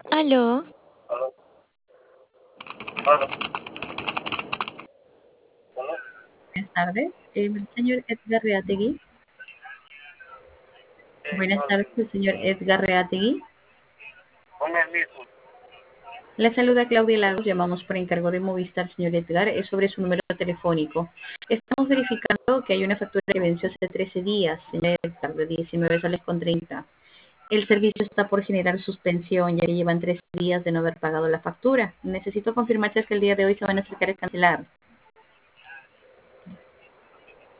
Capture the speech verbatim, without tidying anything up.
Aló, Aló, aló, aló. Buenas tardes, eh, el señor Edgar Reategui. Eh, Buenas aló. tardes, el señor Edgar Reategui. Con el mismo. Le saluda Claudia Lagos, llamamos por encargo de Movistar, señor Edgar, es sobre su número telefónico. Estamos verificando que hay una factura que venció hace trece días, señor Edgar, de diecinueve soles con treinta. El servicio está por generar suspensión, ya que llevan trece días de no haber pagado la factura. Necesito confirmar si es que el día de hoy se van a acercar a cancelar.